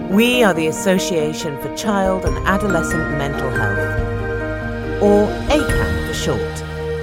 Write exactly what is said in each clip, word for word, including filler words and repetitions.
We are the Association for Child and Adolescent Mental Health, or A C A M for short.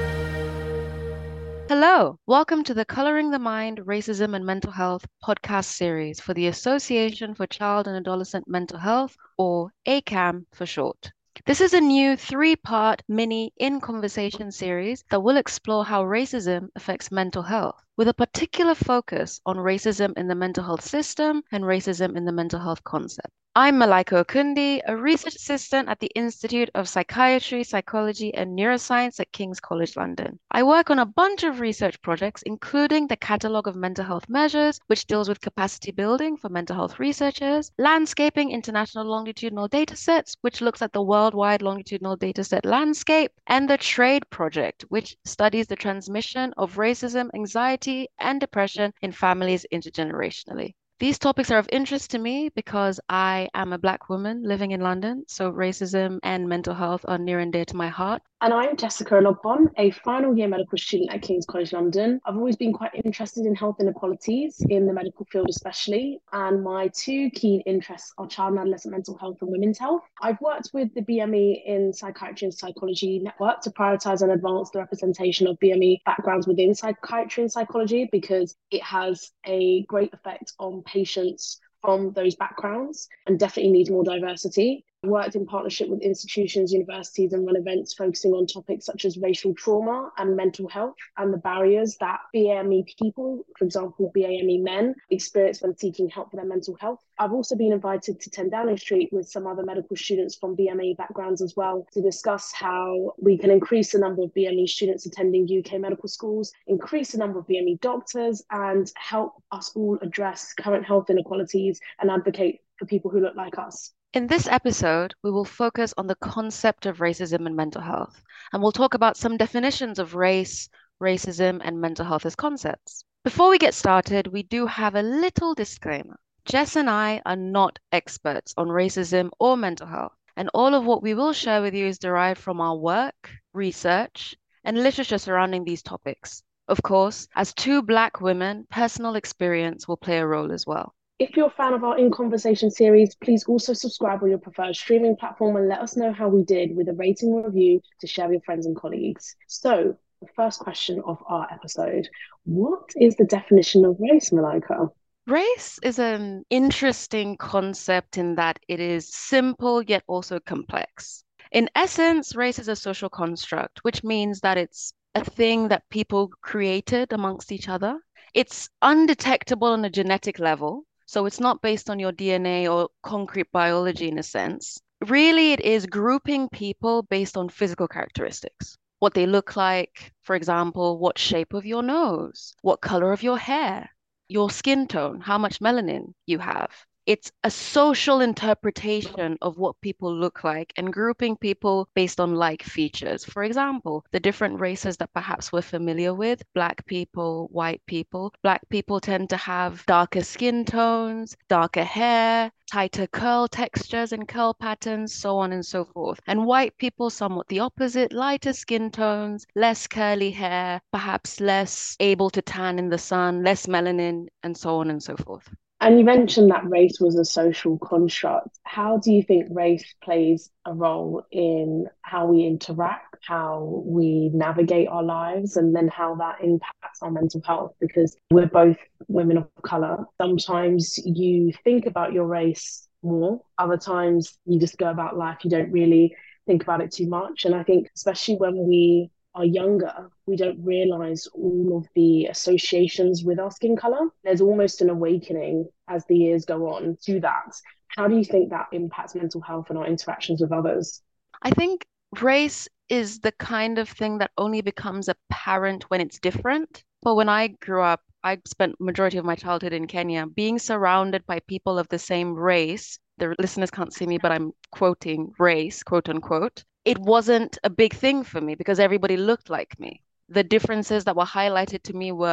Hello, welcome to the Coloring the Mind, Racism and Mental Health podcast series for the Association for Child and Adolescent Mental Health, or A C A M for short. This is a new three-part mini in conversation series that will explore how racism affects mental health, with a particular focus on racism in the mental health system and racism in the mental health concept. I'm Malaika Okundi, a research assistant at the Institute of Psychiatry, Psychology and Neuroscience at King's College London. I work on a bunch of research projects, including the Catalogue of Mental Health Measures, which deals with capacity building for mental health researchers, Landscaping International Longitudinal Datasets, which looks at the worldwide longitudinal dataset landscape, and the TRADE project, which studies the transmission of racism, anxiety, and depression in families intergenerationally. These topics are of interest to me because I am a Black woman living in London, so racism and mental health are near and dear to my heart. And I'm Jessica Ologbon, a final year medical student at King's College London. I've always been quite interested in health inequalities, in the medical field especially, and my two key interests are child and adolescent mental health and women's health. I've worked with the B M E in Psychiatry and Psychology Network to prioritise and advance the representation of B M E backgrounds within psychiatry and psychology because it has a great effect on patients from those backgrounds and definitely needs more diversity. I worked in partnership with institutions, universities, and run events focusing on topics such as racial trauma and mental health and the barriers that B A M E people, for example, B A M E men, experience when seeking help for their mental health. I've also been invited to ten Downing Street with some other medical students from B M E backgrounds as well to discuss how we can increase the number of B M E students attending U K medical schools, increase the number of B M E doctors, and help us all address current health inequalities and advocate for people who look like us. In this episode, we will focus on the concept of racism and mental health, and we'll talk about some definitions of race, racism, and mental health as concepts. Before we get started, we do have a little disclaimer. Jess and I are not experts on racism or mental health, and all of what we will share with you is derived from our work, research, and literature surrounding these topics. Of course, as two Black women, personal experience will play a role as well. If you're a fan of our In Conversation series, please also subscribe on your preferred streaming platform and let us know how we did with a rating or review to share with your friends and colleagues. So, the first question of our episode, what is the definition of race, Malaika? Race is an interesting concept in that it is simple yet also complex. In essence, race is a social construct, which means that it's a thing that people created amongst each other. It's undetectable on a genetic level. So it's not based on your D N A or concrete biology in a sense. Really, it is grouping people based on physical characteristics. What they look like, for example, what shape of your nose, what color of your hair, your skin tone, how much melanin you have. It's a social interpretation of what people look like and grouping people based on like features. For example, the different races that perhaps we're familiar with, Black people, white people. Black people tend to have darker skin tones, darker hair, tighter curl textures and curl patterns, so on and so forth. And white people, somewhat the opposite, lighter skin tones, less curly hair, perhaps less able to tan in the sun, less melanin, and so on and so forth. And you mentioned that race was a social construct. How do you think race plays a role in how we interact, how we navigate our lives, and then how that impacts our mental health? Because we're both women of colour. Sometimes you think about your race more. Other times you just go about life. You don't really think about it too much. And I think especially when we are younger, we don't realise all of the associations with our skin colour. There's almost an awakening as the years go on to that. How do you think that impacts mental health and our interactions with others? I think race is the kind of thing that only becomes apparent when it's different. But when I grew up, I spent majority of my childhood in Kenya, being surrounded by people of the same race. The listeners can't see me, but I'm quoting race, quote unquote. It wasn't a big thing for me because everybody looked like me. The differences that were highlighted to me were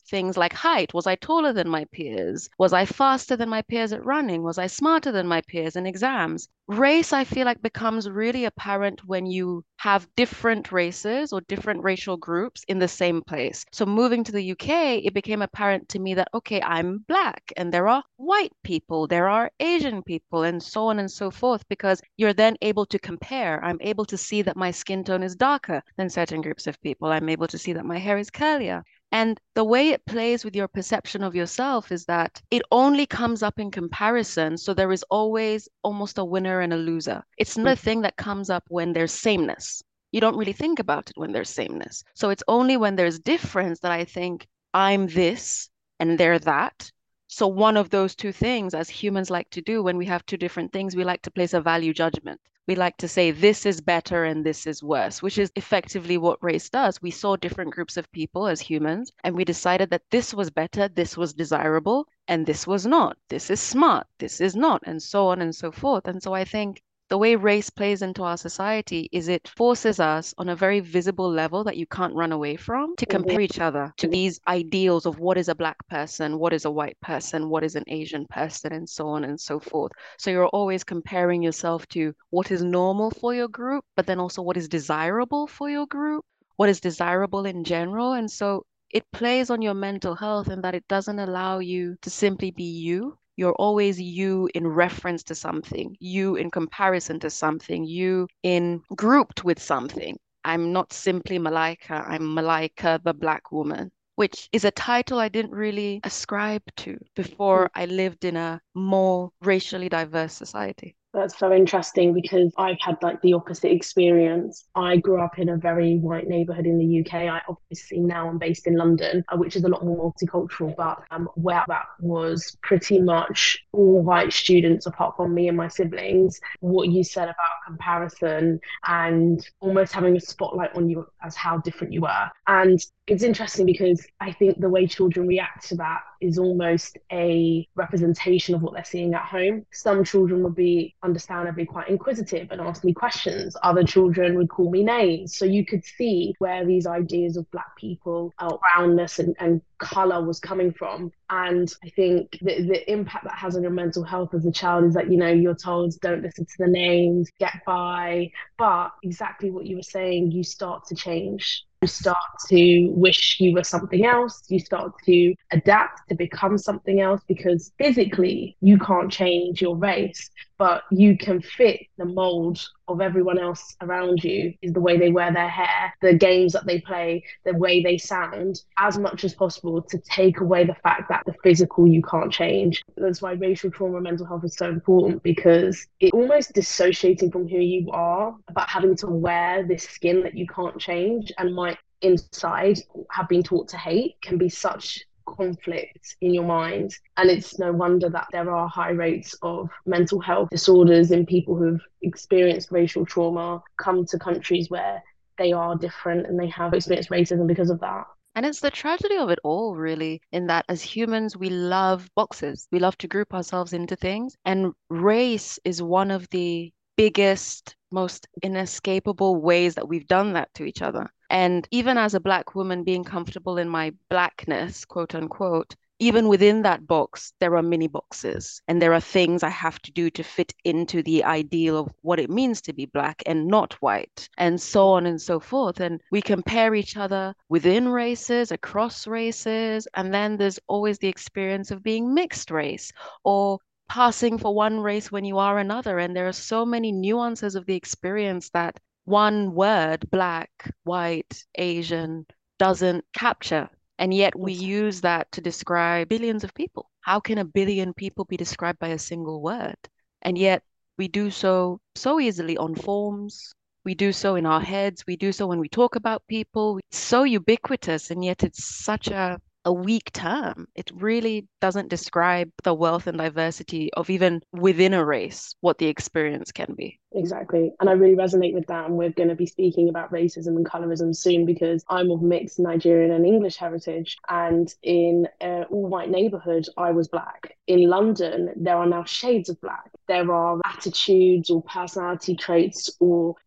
things like height. Was I taller than my peers? Was I faster than my peers at running? Was I smarter than my peers in exams? Race, I feel like, becomes really apparent when you have different races or different racial groups in the same place. So moving to the U K, it became apparent to me that, okay, I'm Black and there are white people, there are Asian people, and so on and so forth, because you're then able to compare. I'm able to see that my skin tone is darker than certain groups of people. I'm able to see that my hair is curlier. And the way it plays with your perception of yourself is that it only comes up in comparison. So there is always almost a winner and a loser. It's not a thing that comes up when there's sameness. You don't really think about it when there's sameness. So it's only when there's difference that I think I'm this and they're that. So one of those two things, as humans like to do when we have two different things, we like to place a value judgment. We like to say this is better and this is worse, which is effectively what race does. We saw different groups of people as humans, and we decided that this was better, this was desirable, and this was not. This is smart, this is not, and so on and so forth. And so I think the way race plays into our society is it forces us on a very visible level that you can't run away from to compare each other to these ideals of what is a Black person, what is a white person, what is an Asian person, and so on and so forth. So you're always comparing yourself to what is normal for your group, but then also what is desirable for your group, what is desirable in general. And so it plays on your mental health in that it doesn't allow you to simply be you. You're always you in reference to something, you in comparison to something, you in grouped with something. I'm not simply Malaika, I'm Malaika, the Black woman, which is a title I didn't really ascribe to before I lived in a more racially diverse society. That's so interesting because I've had like the opposite experience. I grew up in a very white neighborhood in the U K. I obviously now I'm based in London, uh, which is a lot more multicultural, but um, where that was pretty much all white students apart from me and my siblings. What you said about comparison and almost having a spotlight on you as how different you were. And it's interesting because I think the way children react to that is almost a representation of what they're seeing at home. Some children would be understandably quite inquisitive and ask me questions. Other children would call me names. So you could see where these ideas of Black people, uh, brownness and, and colour was coming from. And I think the, the impact that has on your mental health as a child is that, you know, you're told don't listen to the names, get by. But exactly what you were saying, you start to change. You start to wish you were something else. You start to adapt to become something else because physically you can't change your race, but you can fit the mold of everyone else around you, is the way they wear their hair, the games that they play, the way they sound, as much as possible to take away the fact that the physical you can't change. That's why racial trauma and mental health is so important, because it's almost dissociating from who you are, about having to wear this skin that you can't change and might inside have been taught to hate, can be such conflict in your mind. And it's no wonder that there are high rates of mental health disorders in people who've experienced racial trauma, come to countries where they are different and they have experienced racism because of that. And it's the tragedy of it all, really, in that as humans, we love boxes. We love to group ourselves into things. And race is one of the biggest, most inescapable ways that we've done that to each other. And even as a Black woman, being comfortable in my Blackness, quote unquote, even within that box, there are mini boxes and there are things I have to do to fit into the ideal of what it means to be Black and not white, and so on and so forth. And we compare each other within races, across races, and then there's always the experience of being mixed race or passing for one race when you are another. And there are so many nuances of the experience that one word, Black, white, Asian, doesn't capture. And yet we use that to describe billions of people. How can a billion people be described by a single word? And yet we do so so easily on forms. We do so in our heads. We do so when we talk about people. It's so ubiquitous, and yet it's such a a weak term. It really doesn't describe the wealth and diversity of even within a race, what the experience can be. Exactly. And I really resonate with that. And we're going to be speaking about racism and colorism soon, because I'm of mixed Nigerian and English heritage. And in an all-white neighbourhood, I was Black. In London, there are now shades of Black. There are attitudes or personality traits or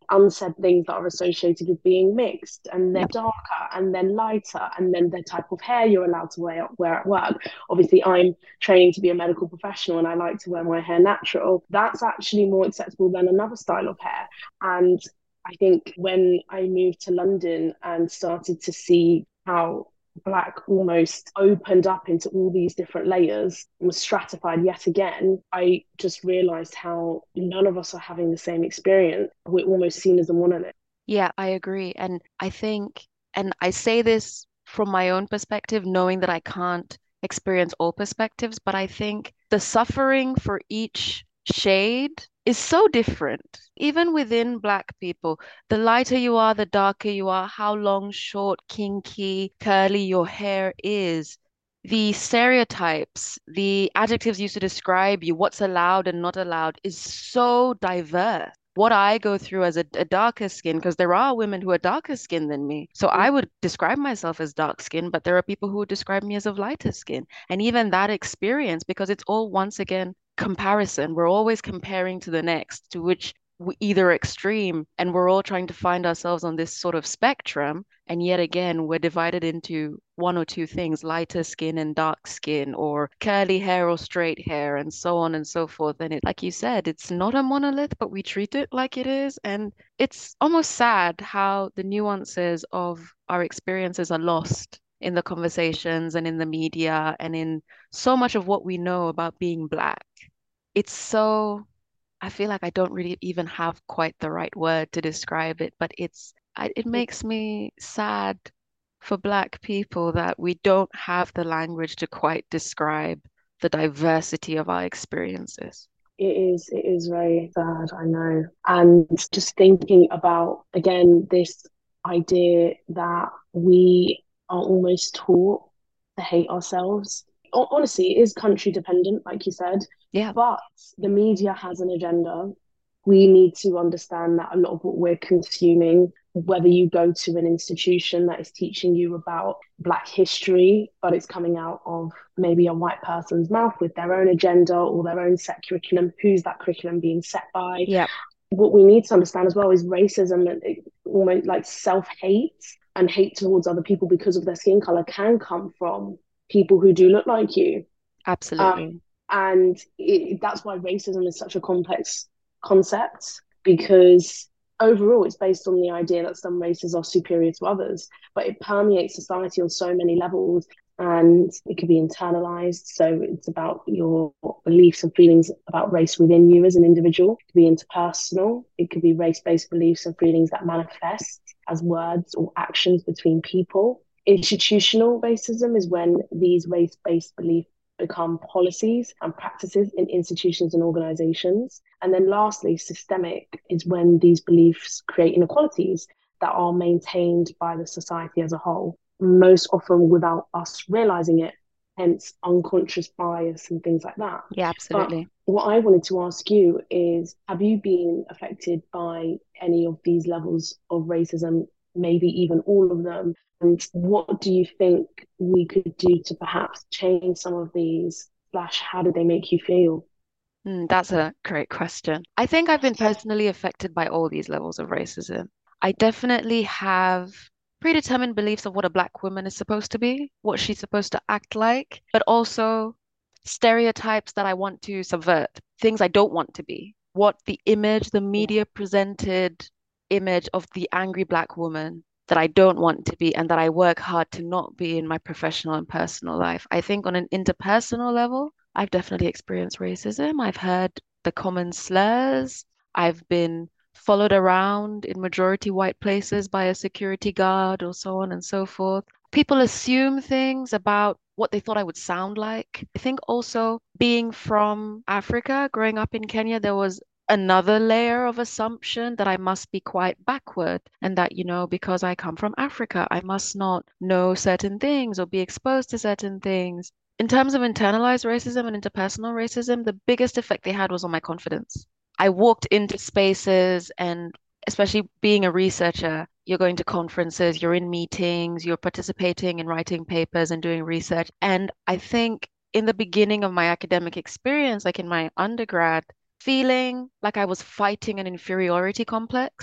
unsaid things that are associated with being mixed, and then Yep. darker, and then lighter, and then the type of hair you're allowed to wear, wear at work. Obviously, I'm training to be a medical professional and I like to wear my hair natural. That's actually more acceptable than another style of hair. And I think when I moved to London and started to see how Black almost opened up into all these different layers and was stratified yet again, I just realized how none of us are having the same experience. We're almost seen as a monolith. Yeah, I agree. And I think, and I say this from my own perspective, knowing that I can't experience all perspectives, but I think the suffering for each shade is so different. Even within Black people, the lighter you are, the darker you are, how long, short, kinky, curly your hair is. The stereotypes, the adjectives used to describe you, what's allowed and not allowed, is so diverse. What I go through as a, a darker skin, because there are women who are darker skin than me. So I would describe myself as dark skin, but there are people who would describe me as of lighter skin. And even that experience, because it's all once again comparison. We're always comparing to the next, to which we either extreme, and we're all trying to find ourselves on this sort of spectrum. And yet again, we're divided into one or two things, lighter skin and dark skin, or curly hair or straight hair, and so on and so forth. And it, like you said, it's not a monolith, but we treat it like it is. And it's almost sad how the nuances of our experiences are lost in the conversations and in the media and in so much of what we know about being Black. It's so, I feel like I don't really even have quite the right word to describe it, but it's, I, it makes me sad for Black people that we don't have the language to quite describe the diversity of our experiences. It is, it is very sad, I know. And just thinking about, again, this idea that we are almost taught to hate ourselves. Honestly, it is country dependent, like you said, Yeah, but the media has an agenda. We need to understand that a lot of what we're consuming, whether you go to an institution that is teaching you about Black history, but it's coming out of maybe a white person's mouth with their own agenda or their own set curriculum, who's that curriculum being set by? yeah, What we need to understand as well is racism and almost like self-hate and hate towards other people because of their skin color can come from people who do look like you. absolutely. Um, and it, that's why racism is such a complex concept, because overall it's based on the idea that some races are superior to others, but it permeates society on so many levels, and it could be internalized. So it's about your beliefs and feelings about race within you as an individual. It could be interpersonal. It could be race-based beliefs and feelings that manifest as words or actions between people. Institutional racism is when these race-based beliefs become policies and practices in institutions and organizations. And then lastly, systemic is when these beliefs create inequalities that are maintained by the society as a whole, most often without us realizing it, hence unconscious bias and things like that. Yeah, absolutely. But what I wanted to ask you is, have you been affected by any of these levels of racism, maybe even all of them? And what do you think we could do to perhaps change some of these, slash, how do they make you feel? Mm, that's a great question. I think I've been personally affected by all these levels of racism. I definitely have predetermined beliefs of what a Black woman is supposed to be, what she's supposed to act like, but also stereotypes that I want to subvert, things I don't want to be, what the image, the media presented image of the angry Black woman that I don't want to be and that I work hard to not be in my professional and personal life. I think on an interpersonal level, I've definitely experienced racism. I've heard the common slurs. I've been followed around in majority white places by a security guard or so on and so forth. People assume things about what they thought I would sound like. I think also being from Africa, growing up in Kenya, there was another layer of assumption that I must be quite backward and that, you know, because I come from Africa, I must not know certain things or be exposed to certain things. In terms of internalized racism and interpersonal racism, the biggest effect they had was on my confidence. I walked into spaces, and especially being a researcher, you're going to conferences, you're in meetings, you're participating in writing papers and doing research. And I think in the beginning of my academic experience, like in my undergrad, feeling like I was fighting an inferiority complex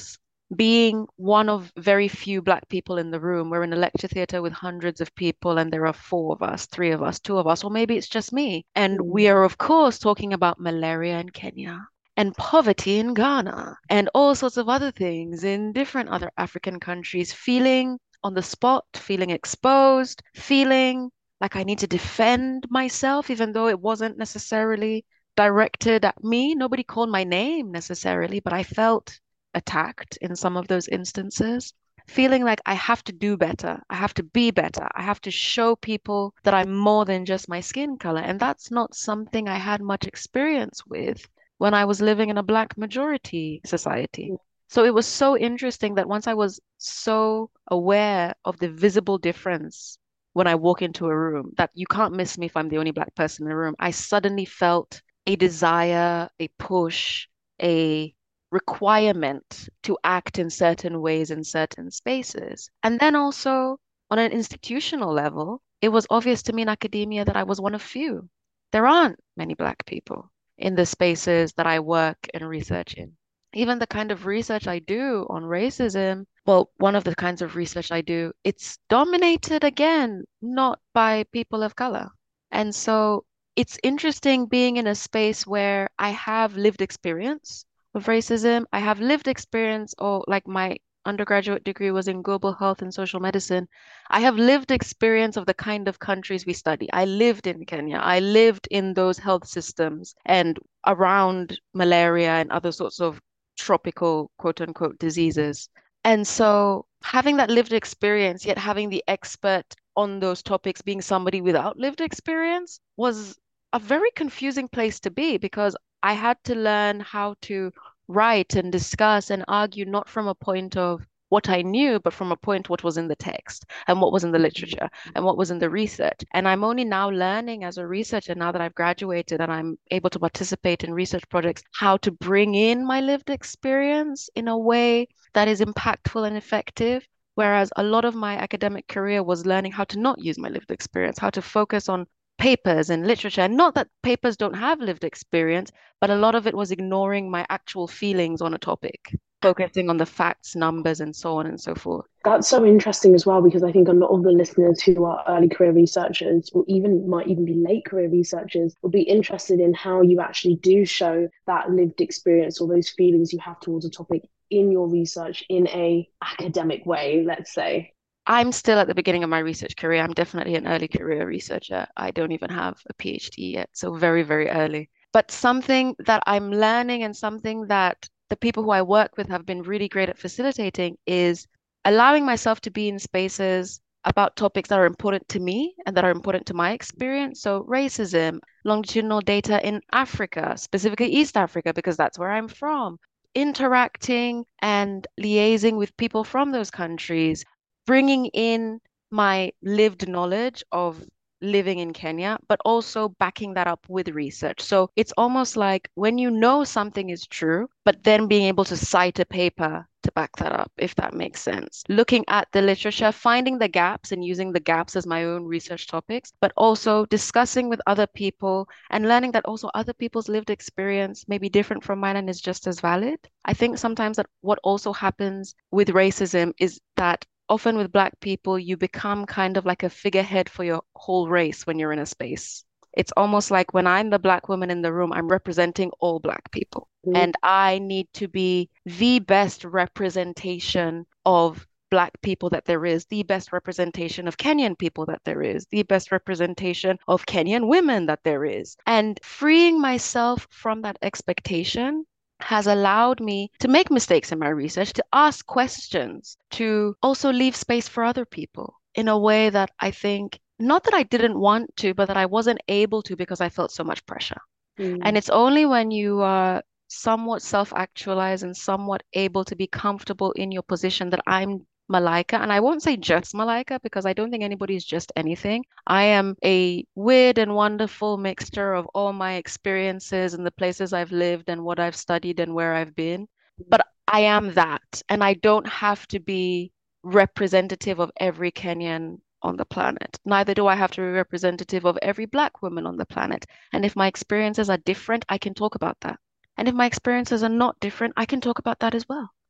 being one of very few Black people in the room. We're in a lecture theatre with hundreds of people, and there are four of us, three of us, two of us, or maybe it's just me. And Mm. we are, of course, talking about malaria in Kenya and poverty in Ghana and all sorts of other things in different other African countries, feeling on the spot, feeling exposed, feeling like I need to defend myself, even though it wasn't necessarily directed at me. Nobody called my name necessarily, but I felt attacked in some of those instances. Feeling like I have to do better, I have to be better, I have to show people that I'm more than just my skin color. And that's not something I had much experience with when I was living in a Black majority society. So it was so interesting that once I was so aware of the visible difference when I walk into a room, that you can't miss me if I'm the only Black person in the room, I suddenly felt a desire, a push, a requirement to act in certain ways in certain spaces. And then also on an institutional level, it was obvious to me in academia that I was one of few. There aren't many Black people in the spaces that I work and research in. Even the kind of research I do on racism, well, one of the kinds of research I do, it's dominated again, not by people of color. And so it's interesting being in a space where I have lived experience of racism. I have lived experience, or like my undergraduate degree was in global health and social medicine. I have lived experience of the kind of countries we study. I lived in Kenya. I lived in those health systems and around malaria and other sorts of tropical quote unquote diseases. And so having that lived experience, yet having the expert on those topics being somebody without lived experience was a very confusing place to be, because I had to learn how to write and discuss and argue not from a point of what I knew, but from a point what was in the text and what was in the literature and what was in the research. And I'm only now learning as a researcher, now that I've graduated and I'm able to participate in research projects, how to bring in my lived experience in a way that is impactful and effective. Whereas a lot of my academic career was learning how to not use my lived experience, how to focus on papers and literature. And not that papers don't have lived experience, but a lot of it was ignoring my actual feelings on a topic, focusing on the facts, numbers, and so on and so forth. That's so interesting as well, because I think a lot of the listeners who are early career researchers, or even might even be late career researchers, will be interested in how you actually do show that lived experience or those feelings you have towards a topic in your research in a academic way, let's say. I'm still at the beginning of my research career. I'm definitely an early career researcher. I don't even have a PhD yet, so very, very early. But something that I'm learning and something that the people who I work with have been really great at facilitating is allowing myself to be in spaces about topics that are important to me and that are important to my experience. So racism, longitudinal data in Africa, specifically East Africa, because that's where I'm from, interacting and liaising with people from those countries, bringing in my lived knowledge of living in Kenya, but also backing that up with research. So it's almost like when you know something is true, but then being able to cite a paper to back that up, if that makes sense. Looking at the literature, finding the gaps and using the gaps as my own research topics, but also discussing with other people and learning that also other people's lived experience may be different from mine and is just as valid. I think sometimes that what also happens with racism is that often with Black people, you become kind of like a figurehead for your whole race when you're in a space. It's almost like when I'm the Black woman in the room, I'm representing all Black people. Mm-hmm. And I need to be the best representation of Black people that there is, the best representation of Kenyan people that there is, the best representation of Kenyan women that there is. And freeing myself from that expectation has allowed me to make mistakes in my research, to ask questions, to also leave space for other people in a way that I think, not that I didn't want to, but that I wasn't able to because I felt so much pressure. Mm. And it's only when you are somewhat self-actualized and somewhat able to be comfortable in your position that I'm Malaika, and I won't say just Malaika because I don't think anybody is just anything. I am a weird and wonderful mixture of all my experiences and the places I've lived and what I've studied and where I've been. But I am that, and I don't have to be representative of every Kenyan on the planet. Neither do I have to be representative of every Black woman on the planet. And if my experiences are different, I can talk about that. And if my experiences are not different, I can talk about that as well.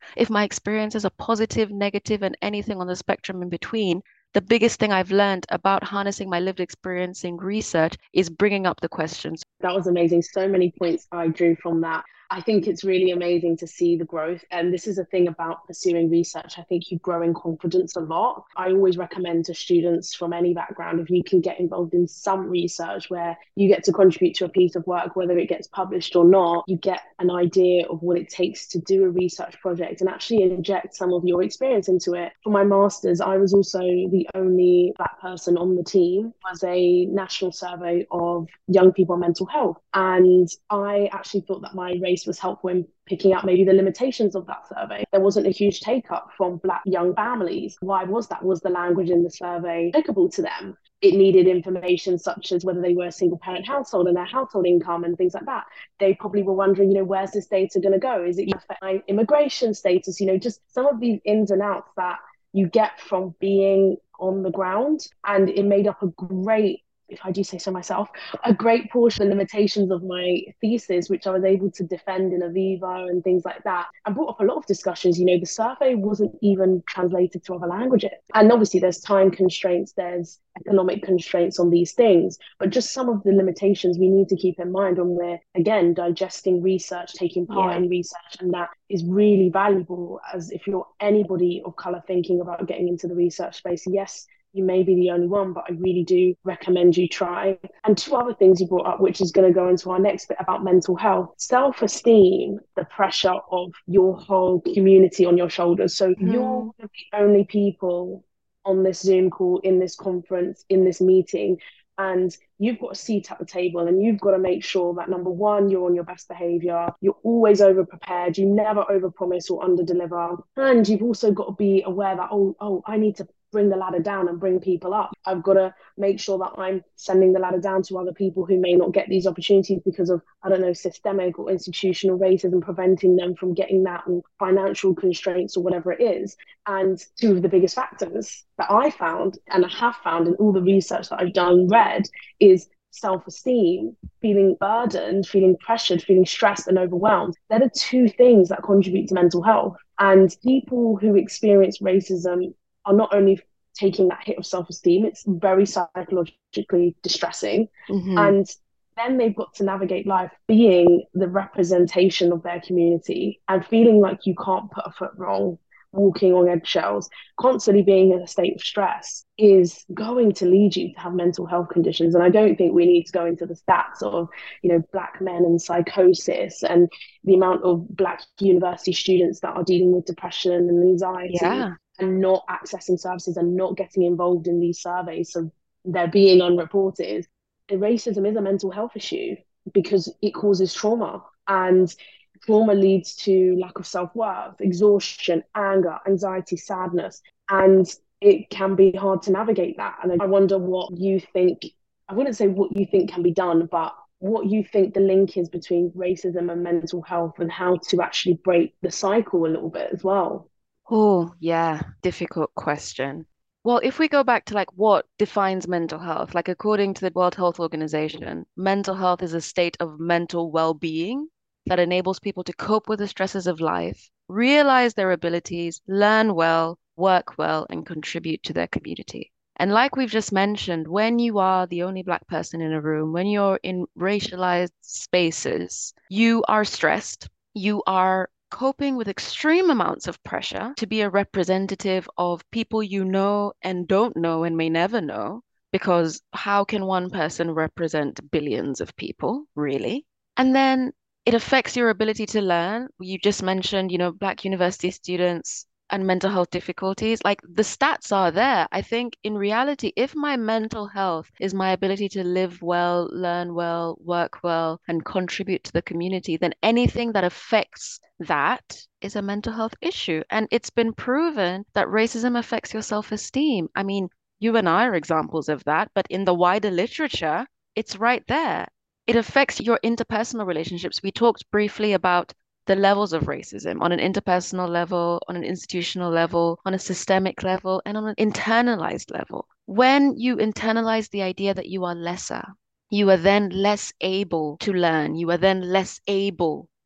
If my experiences are positive, negative, and anything on the spectrum in between, the biggest thing I've learned about harnessing my lived experience in research is bringing up the questions. That was amazing. So many points I drew from that. I think it's really amazing to see the growth. And this is the thing about pursuing research. I think you grow in confidence a lot. I always recommend to students from any background, if you can get involved in some research where you get to contribute to a piece of work, whether it gets published or not, you get an idea of what it takes to do a research project and actually inject some of your experience into it. For my master's, I was also the only Black person on the team. It was a national survey of young people and mental health. And I actually thought that my race was helpful in picking up maybe the limitations of that survey. There wasn't a huge take up from Black young families. Why was that? Was the language in the survey applicable to them? It needed information such as whether they were a single parent household and their household income and things like that. They probably were wondering, you know, where's this data going to go? Is it going to affect my immigration status? You know, just some of these ins and outs that you get from being on the ground. And it made up a great, if I do say so myself, a great portion of the limitations of my thesis, which I was able to defend in Aviva and things like that, and brought up a lot of discussions. You know, the survey wasn't even translated to other languages. And obviously there's time constraints, there's economic constraints on these things, but just some of the limitations we need to keep in mind when we're, again, digesting research, taking part yeah. in research. And that is really valuable as if you're anybody of colour thinking about getting into the research space. Yes, you may be the only one, but I really do recommend you try. And two other things you brought up, which is going to go into our next bit about mental health, self-esteem, the pressure of your whole community on your shoulders. So mm. you're the only people on this Zoom call, in this conference, in this meeting, and you've got a seat at the table and you've got to make sure that, number one, you're on your best behavior, you're always over prepared, you never over promise or under deliver, and you've also got to be aware that, oh, oh, I need to bring the ladder down and bring people up. I've got to make sure that I'm sending the ladder down to other people who may not get these opportunities because of, I don't know, systemic or institutional racism, preventing them from getting that, or financial constraints or whatever it is. And two of the biggest factors that I found, and I have found in all the research that I've done, read, is self-esteem, feeling burdened, feeling pressured, feeling stressed and overwhelmed. They're the two things that contribute to mental health. And people who experience racism are not only taking that hit of self-esteem, it's very psychologically distressing. Mm-hmm. And then they've got to navigate life being the representation of their community and feeling like you can't put a foot wrong, walking on eggshells, constantly being in a state of stress is going to lead you to have mental health conditions. And I don't think we need to go into the stats of, you know, Black men and psychosis and the amount of Black university students that are dealing with depression and anxiety. Yeah. And not accessing services and not getting involved in these surveys, so they're being unreported. And racism is a mental health issue because it causes trauma, and trauma leads to lack of self-worth, exhaustion, anger, anxiety, sadness, and it can be hard to navigate that. And I wonder what you think, I wouldn't say what you think can be done, but what you think the link is between racism and mental health and how to actually break the cycle a little bit as well. Oh, yeah, difficult question. Well, if we go back to like what defines mental health, like according to the World Health Organization, mental health is a state of mental well-being that enables people to cope with the stresses of life, realize their abilities, learn well, work well, and contribute to their community. And like we've just mentioned, when you are the only Black person in a room, when you're in racialized spaces, you are stressed, you are coping with extreme amounts of pressure to be a representative of people you know and don't know and may never know, because how can one person represent billions of people, really? And then it affects your ability to learn. You just mentioned, you know, Black university students and mental health difficulties. Like the stats are there. I think in reality, if my mental health is my ability to live well, learn well, work well, and contribute to the community, then anything that affects that is a mental health issue. And it's been proven that racism affects your self-esteem. I mean, you and I are examples of that, but in the wider literature, it's right there. It affects your interpersonal relationships. We talked briefly about the levels of racism on an interpersonal level, on an institutional level, on a systemic level, and on an internalized level. When you internalize the idea that you are lesser, you are then less able to learn. You are then less able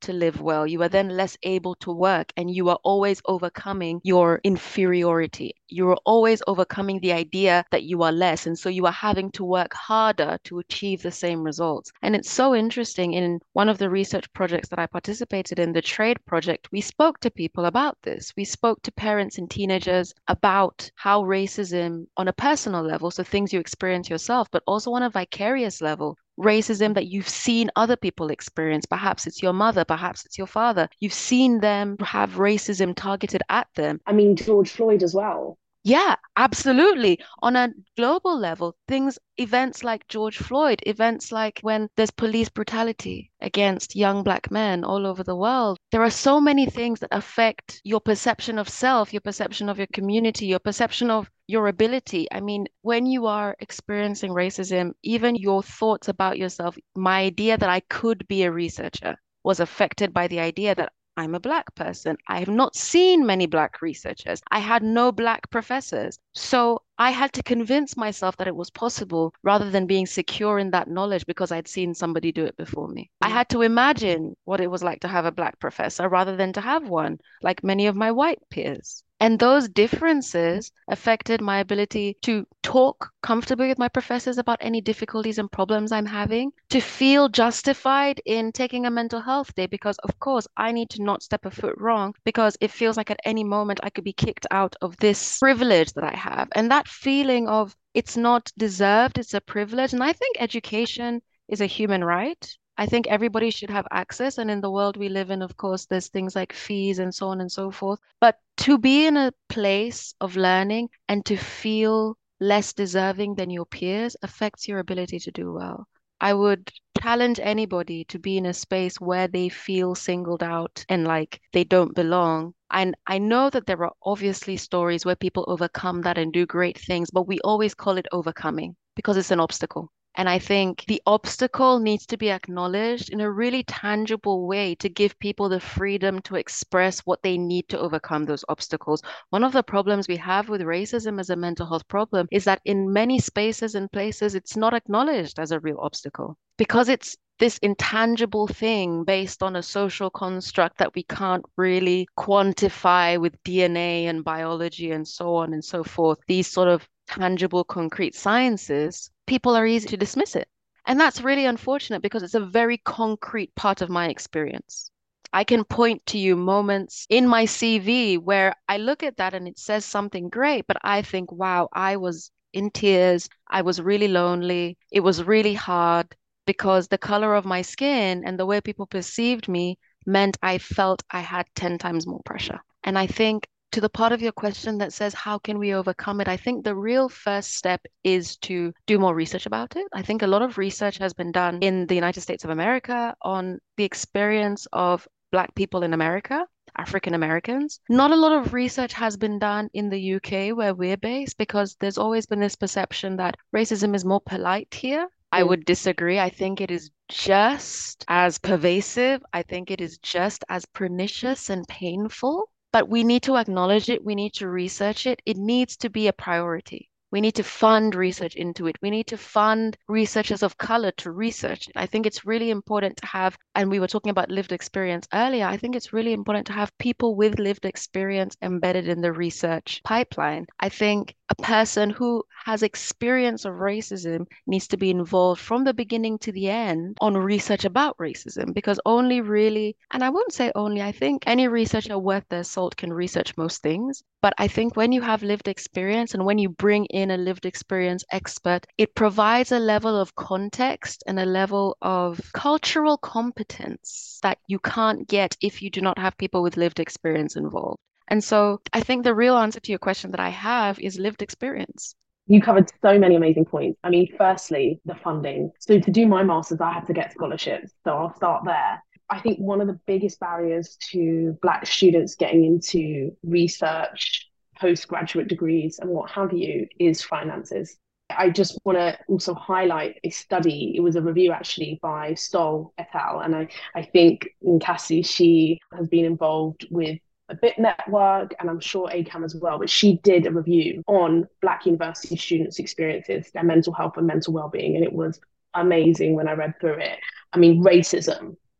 to live well. You are then less able to work, and you are always overcoming your inferiority. You are always overcoming the idea that you are less. And so you are having to work harder to achieve the same results. And it's so interesting. In one of the research projects that I participated in, the trade project, we spoke to people about this. We spoke to parents and teenagers about how racism on a personal level, so things you experience yourself, but also on a vicarious level, racism that you've seen other people experience. Perhaps it's your mother, perhaps it's your father. You've seen them have racism targeted at them. I mean, George Floyd as well. Yeah, absolutely. On a global level, things, events like George Floyd, events like when there's police brutality against young Black men all over the world. There are so many things that affect your perception of self, your perception of your community, your perception of your ability. I mean, when you are experiencing racism, even your thoughts about yourself, my idea that I could be a researcher was affected by the idea that I'm a Black person. I have not seen many Black researchers. I had no Black professors. So I had to convince myself that it was possible rather than being secure in that knowledge because I'd seen somebody do it before me. I had to imagine what it was like to have a Black professor rather than to have one, like many of my white peers. And those differences affected my ability to talk comfortably with my professors about any difficulties and problems I'm having, to feel justified in taking a mental health day, because of course I need to not step a foot wrong, because it feels like at any moment I could be kicked out of this privilege that I have. And that feeling of it's not deserved, it's a privilege. And I think education is a human right. I think everybody should have access. And in the world we live in, of course, there's things like fees and so on and so forth. But to be in a place of learning and to feel less deserving than your peers affects your ability to do well. I would challenge anybody to be in a space where they feel singled out and like they don't belong. And I know that there are obviously stories where people overcome that and do great things, but we always call it overcoming because it's an obstacle. And I think the obstacle needs to be acknowledged in a really tangible way to give people the freedom to express what they need to overcome those obstacles. One of the problems we have with racism as a mental health problem is that in many spaces and places, it's not acknowledged as a real obstacle because it's this intangible thing based on a social construct that we can't really quantify with D N A and biology and so on and so forth. These sort of tangible, concrete sciences, people are easy to dismiss it. And that's really unfortunate because it's a very concrete part of my experience. I can point to you moments in my C V where I look at that and it says something great, but I think, wow, I was in tears. I was really lonely. It was really hard because the color of my skin and the way people perceived me meant I felt I had ten times more pressure. And I think to the part of your question that says, how can we overcome it? I think the real first step is to do more research about it. I think a lot of research has been done in the United States of America on the experience of Black people in America, African Americans. Not a lot of research has been done in the U K where we're based because there's always been this perception that racism is more polite here. I would disagree. I think it is just as pervasive. I think it is just as pernicious and painful. But we need to acknowledge it. We need to research it. It needs to be a priority. We need to fund research into it. We need to fund researchers of color to research it. I think it's really important to have, and we were talking about lived experience earlier, I think it's really important to have people with lived experience embedded in the research pipeline. I think a person who has experience of racism needs to be involved from the beginning to the end on research about racism, because only really, and I wouldn't say only, I think any researcher worth their salt can research most things. But I think when you have lived experience and when you bring in a lived experience expert, it provides a level of context and a level of cultural competence that you can't get if you do not have people with lived experience involved. And so I think the real answer to your question that I have is lived experience. You covered so many amazing points. I mean, firstly, the funding. So to do my master's, I had to get scholarships. So I'll start there. I think one of the biggest barriers to Black students getting into research, postgraduate degrees, and what have you is finances. I just want to also highlight a study. It was a review actually by Stoll et al. And I, I think Cassie, she has been involved with a B I T network, and I'm sure A C A M as well, but she did a review on Black university students' experiences, their mental health and mental well-being, and it was amazing when I read through it. I mean, racism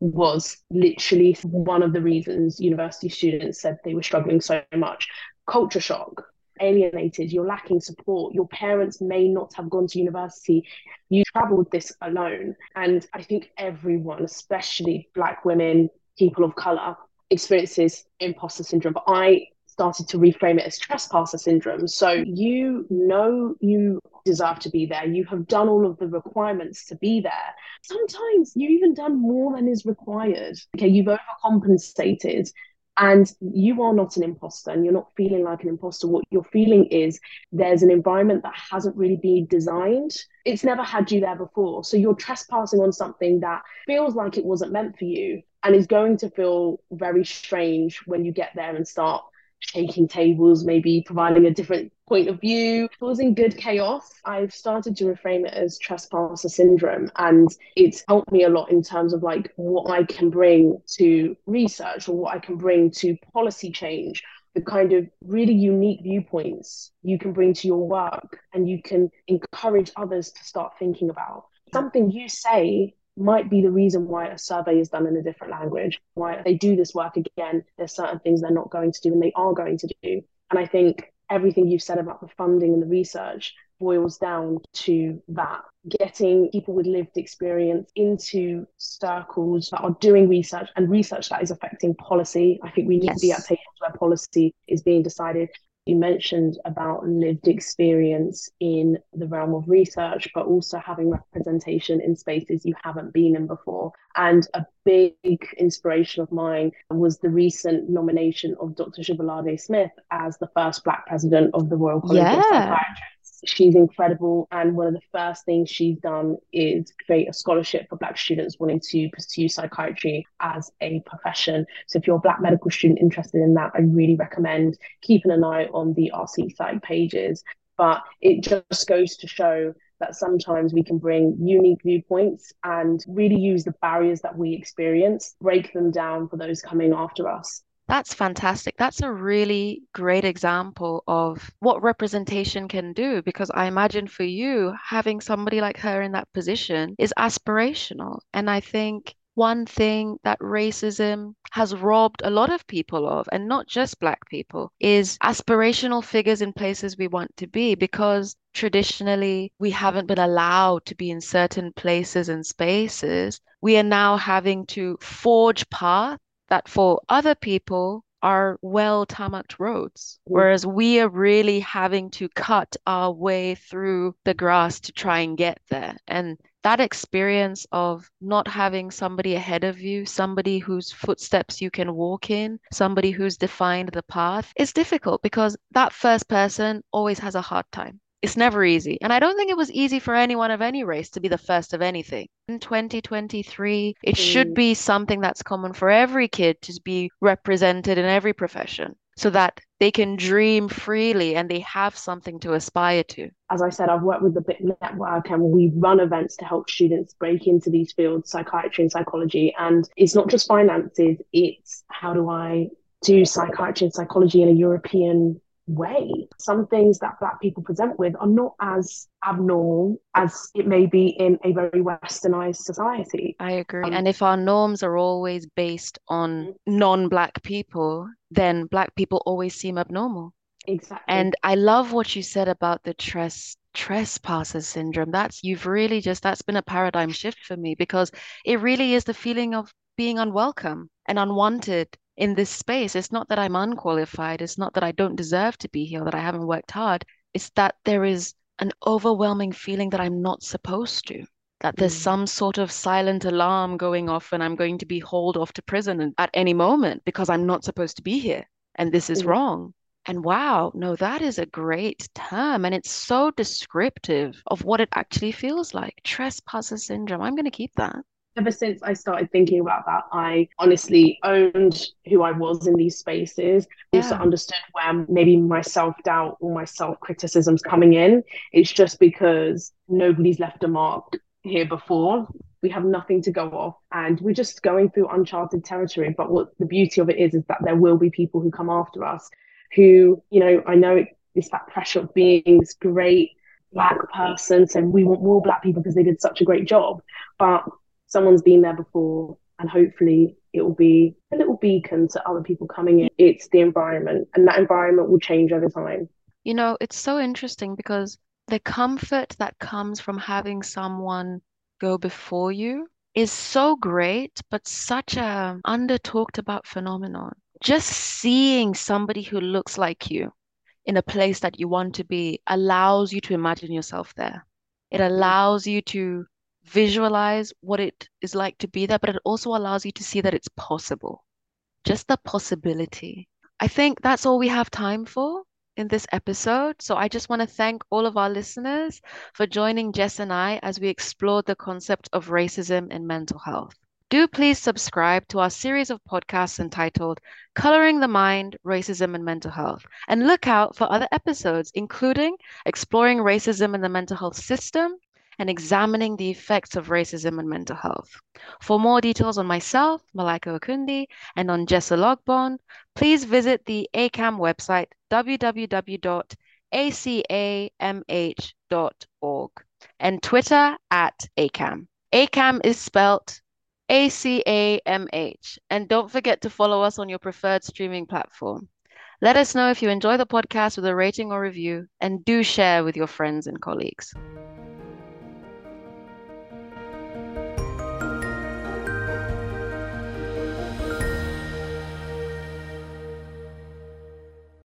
was literally one of the reasons university students said they were struggling so much. Culture shock, alienated, you're lacking support, your parents may not have gone to university, you traveled this alone. And I think everyone, especially Black women, people of colour, experiences imposter syndrome. But I started to reframe it as trespasser syndrome. So you know you deserve to be there. You have done all of the requirements to be there. Sometimes you've even done more than is required. Okay, you've overcompensated and you are not an imposter and you're not feeling like an imposter. What you're feeling is there's an environment that hasn't really been designed. It's never had you there before. So you're trespassing on something that feels like it wasn't meant for you and is going to feel very strange when you get there and start shaking tables, maybe providing a different point of view, causing good chaos. I've started to reframe it as trespasser syndrome, and it's helped me a lot in terms of like what I can bring to research or what I can bring to policy change, the kind of really unique viewpoints you can bring to your work and you can encourage others to start thinking about. Something you say might be the reason why a survey is done in a different language, why they do this work again. There's certain things they're not going to do and they are going to do. And I think everything you've said about the funding and the research boils down to that, getting people with lived experience into circles that are doing research and research that is affecting policy. I think we need yes. to be at tables where policy is being decided. You mentioned about lived experience in the realm of research, but also having representation in spaces you haven't been in before. And a big inspiration of mine was the recent nomination of Doctor Shubalade Smith as the first Black president of the Royal College yeah. of Psychiatrists. She's incredible, and one of the first things she's done is create a scholarship for Black students wanting to pursue psychiatry as a profession. So if you're a Black medical student interested in that, I really recommend keeping an eye on the R C Psych pages. But it just goes to show that sometimes we can bring unique viewpoints and really use the barriers that we experience, break them down for those coming after us. That's fantastic. That's a really great example of what representation can do, because I imagine for you, having somebody like her in that position is aspirational. And I think one thing that racism has robbed a lot of people of, and not just Black people, is aspirational figures in places we want to be, because traditionally we haven't been allowed to be in certain places and spaces. We are now having to forge paths that for other people are well tarmacked roads, whereas we are really having to cut our way through the grass to try and get there. And that experience of not having somebody ahead of you, somebody whose footsteps you can walk in, somebody who's defined the path, is difficult, because that first person always has a hard time. It's never easy. And I don't think it was easy for anyone of any race to be the first of anything. In twenty twenty-three, it mm. should be something that's common for every kid to be represented in every profession, so that they can dream freely and they have something to aspire to. As I said, I've worked with the B I C network and we run events to help students break into these fields, psychiatry and psychology. And it's not just finances, it's how do I do psychiatry and psychology in a European way. Some things that Black people present with are not as abnormal as it may be in a very westernized society. I agree. Um, and if our norms are always based on mm-hmm. non-Black people, then Black people always seem abnormal. Exactly. And I love what you said about the tres trespasser syndrome. That's you've really just that's been a paradigm shift for me, because it really is the feeling of being unwelcome and unwanted in this space. It's not that I'm unqualified. It's not that I don't deserve to be here, that I haven't worked hard. It's that there is an overwhelming feeling that I'm not supposed to, that there's mm. some sort of silent alarm going off and I'm going to be hauled off to prison at any moment because I'm not supposed to be here. And this is mm. wrong. And wow, no, that is a great term. And it's so descriptive of what it actually feels like. Trespasser syndrome. I'm going to keep that. Ever since I started thinking about that, I honestly owned who I was in these spaces. Yeah. Also understood where maybe my self-doubt or my self-criticism's coming in. It's just because nobody's left a mark here before. We have nothing to go off and we're just going through uncharted territory. But what the beauty of it is, is that there will be people who come after us who, you know, I know it's that pressure of being this great Black person. So we want more Black people because they did such a great job. But someone's been there before and hopefully it will be a little beacon to other people coming in. It's the environment, and that environment will change over time. You know, it's so interesting because the comfort that comes from having someone go before you is so great, but such a under talked about phenomenon. Just seeing somebody who looks like you in a place that you want to be allows you to imagine yourself there. It allows you to visualize what it is like to be there, but it also allows you to see that it's possible. Just the possibility. I think that's all we have time for in this episode. So I just want to thank all of our listeners for joining Jess and I as we explored the concept of racism and mental health. Do please subscribe to our series of podcasts entitled Coloring the Mind, Racism and Mental Health, and look out for other episodes, including exploring racism in the mental health system and examining the effects of racism and mental health. For more details on myself, Malaika Okundi, and on Jessa Logbon, please visit the A C A M website, w w w dot a c a m h dot org, and Twitter at A C A M. A C A M is spelled A C A M H. And don't forget to follow us on your preferred streaming platform. Let us know if you enjoy the podcast with a rating or review, and do share with your friends and colleagues.